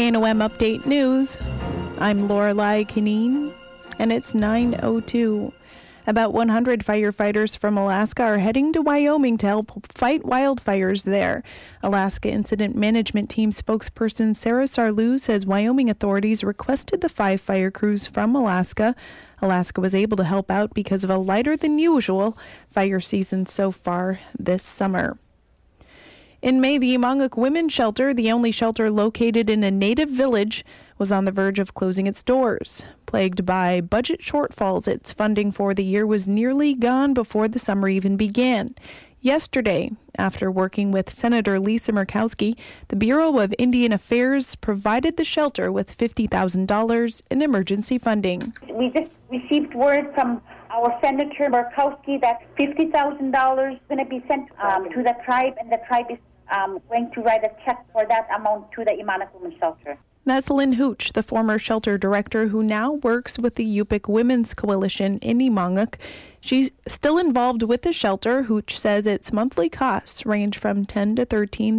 KNOM Update News. I'm Lorelei Kineen, and it's 9:02. About 100 firefighters from Alaska are heading to Wyoming to help fight wildfires there. Alaska Incident Management Team spokesperson Sarah Sarlou says Wyoming authorities requested the 5 fire crews from Alaska. Alaska was able to help out because of a lighter than usual fire season so far this summer. In May, the Emonguk Women's Shelter, the only shelter located in a native village, was on the verge of closing its doors. Plagued by budget shortfalls, its funding for the year was nearly gone before the summer even began. Yesterday, after working with Senator Lisa Murkowski, the Bureau of Indian Affairs provided the shelter with $50,000 in emergency funding. We just received word from our Senator Murkowski that $50,000 is going to be sent to the tribe, and the tribe is going to write a check for that amount to the Emonguk Women's Shelter. That's Lynn Hooch, the former shelter director who now works with the Yupik Women's Coalition in Emonguk. She's still involved with the shelter. Hooch says its monthly costs range from $10,000 to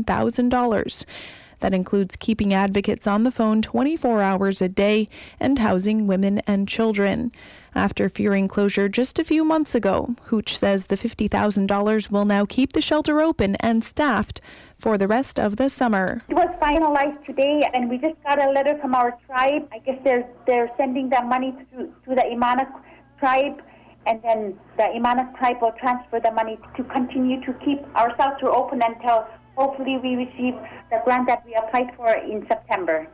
$13,000. That includes keeping advocates on the phone 24 hours a day and housing women and children. After fearing closure just a few months ago, Hooch says the $50,000 will now keep the shelter open and staffed for the rest of the summer. It was finalized today, and we just got a letter from our tribe. I guess they're sending that money to the Emonguk tribe, and then the Emonguk tribe will transfer the money to continue to keep our shelter open until hopefully we receive the grant that we applied for in September.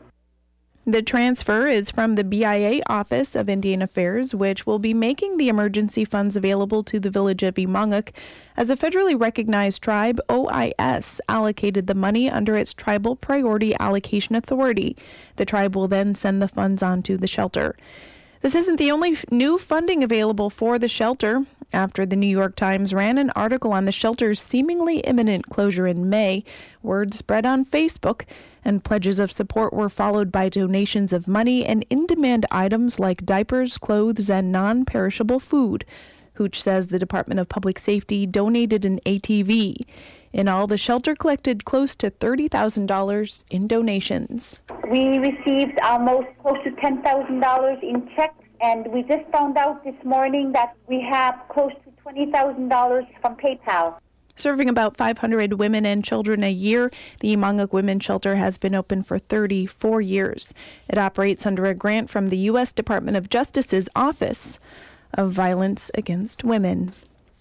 The transfer is from the BIA Office of Indian Affairs, which will be making the emergency funds available to the village of Emonguk. As a federally recognized tribe, OIS allocated the money under its Tribal Priority Allocation Authority. The tribe will then send the funds on to the shelter. This isn't the only new funding available for the shelter. After the New York Times ran an article on the shelter's seemingly imminent closure in May, word spread on Facebook, and pledges of support were followed by donations of money and in-demand items like diapers, clothes, and non-perishable food. Hooch says the Department of Public Safety donated an ATV. In all, the shelter collected close to $30,000 in donations. We received almost close to $10,000 in checks, and we just found out this morning that we have close to $20,000 from PayPal. Serving about 500 women and children a year, the Emonguk Women's Shelter has been open for 34 years. It operates under a grant from the U.S. Department of Justice's Office of Violence Against Women.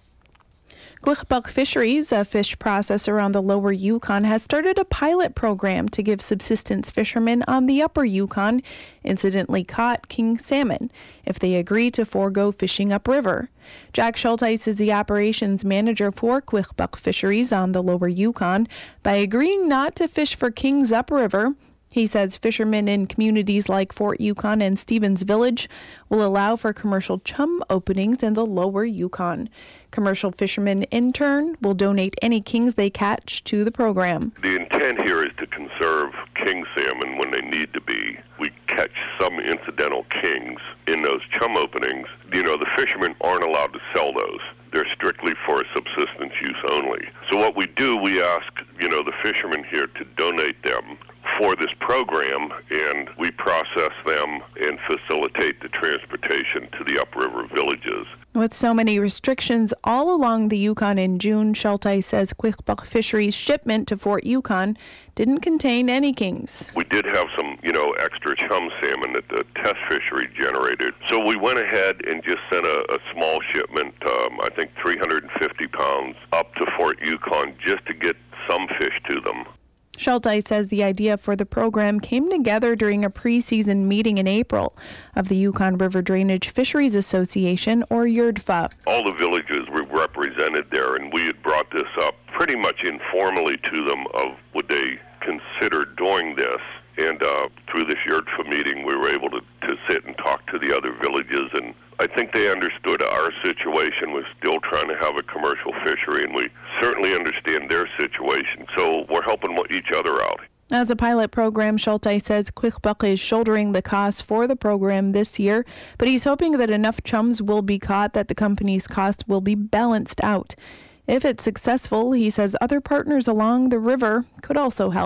Kwikbuk Fisheries, a fish processor on the lower Yukon, has started a pilot program to give subsistence fishermen on the upper Yukon incidentally caught king salmon if they agree to forego fishing upriver. Jack Schulteis is the operations manager for Kwikbuk Fisheries on the lower Yukon. By agreeing not to fish for kings upriver, he says fishermen in communities like Fort Yukon and Stevens Village will allow for commercial chum openings in the lower Yukon. Commercial fishermen, in turn, will donate any kings they catch to the program. The intent here is to conserve king salmon when they need to be. We catch some incidental kings in those chum openings. The fishermen aren't allowed to sell those. They're strictly for subsistence use only. So what we do, we ask, the fishermen here to donate them for this program, and we process them and facilitate the transportation to the upriver villages. With so many restrictions all along the Yukon in June, Schulteis says Kwikbuk Fisheries' shipment to Fort Yukon didn't contain any kings. We did have some, extra chum salmon that the test fishery generated. So we went ahead and just sent a small shipment, I think 350 pounds, up to Fort Yukon just to get some fish to them. Schulteis says the idea for the program came together during a preseason meeting in April of the Yukon River Drainage Fisheries Association, or YRDFA. All the villages were represented there, and we had brought this up pretty much informally to them of would they consider doing this. And through this YRDFA meeting, we were able to sit and talk to the other villages, and I think they understood our situation was still trying to have a commercial fishery, and we certainly understand their situation. So we're helping each other out. As a pilot program, Schulteis says Kwikbuk is shouldering the costs for the program this year, but he's hoping that enough chums will be caught that the company's costs will be balanced out. If it's successful, he says other partners along the river could also help.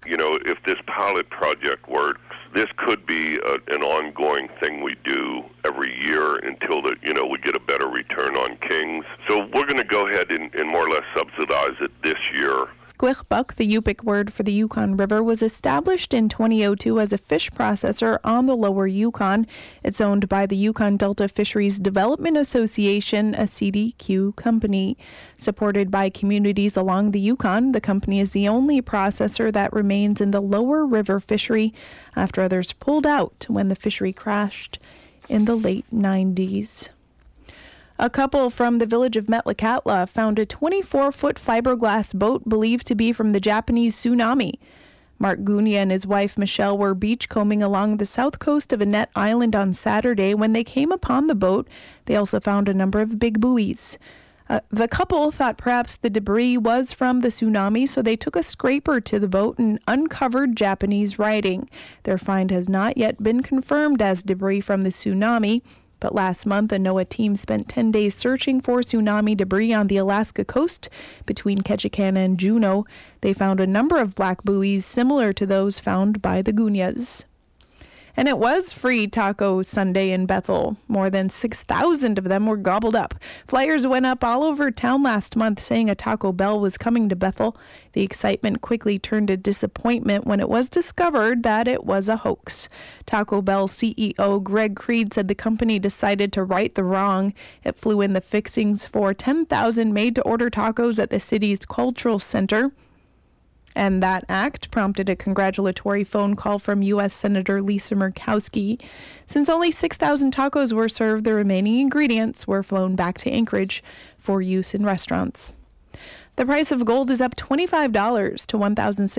if this pilot project works, this could be an ongoing thing we do every year until we get a better return on kings. So we're going to go ahead and more or less subsidize it this year. Gwigbuck, the Yupik word for the Yukon River, was established in 2002 as a fish processor on the lower Yukon. It's owned by the Yukon Delta Fisheries Development Association, a CDQ company. Supported by communities along the Yukon, the company is the only processor that remains in the lower river fishery after others pulled out when the fishery crashed in the late 90s. A couple from the village of Metlakatla found a 24-foot fiberglass boat believed to be from the Japanese tsunami. Mark Gunia and his wife Michelle were beachcombing along the south coast of Annette Island on Saturday when they came upon the boat. They also found a number of big buoys. The couple thought perhaps the debris was from the tsunami, so they took a scraper to the boat and uncovered Japanese writing. Their find has not yet been confirmed as debris from the tsunami. But last month, a NOAA team spent 10 days searching for tsunami debris on the Alaska coast between Ketchikan and Juneau. They found a number of black buoys similar to those found by the Gunias. And it was Free Taco Sunday in Bethel. More than 6,000 of them were gobbled up. Flyers went up all over town last month saying a Taco Bell was coming to Bethel. The excitement quickly turned to disappointment when it was discovered that it was a hoax. Taco Bell CEO Greg Creed said the company decided to right the wrong. It flew in the fixings for 10,000 made-to-order tacos at the city's cultural center. And that act prompted a congratulatory phone call from U.S. Senator Lisa Murkowski. Since only 6,000 tacos were served, the remaining ingredients were flown back to Anchorage for use in restaurants. The price of gold is up $25 to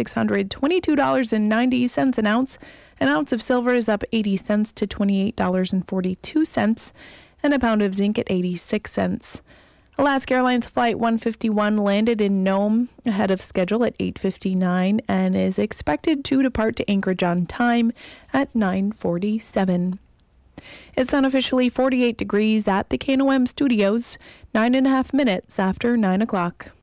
$1,622.90 an ounce. An ounce of silver is up 80 cents to $28.42, and a pound of zinc at 86 cents. Alaska Airlines Flight 151 landed in Nome ahead of schedule at 8:59 and is expected to depart to Anchorage on time at 9:47. It's unofficially 48 degrees at the KNOM studios, 9.5 minutes after 9 o'clock.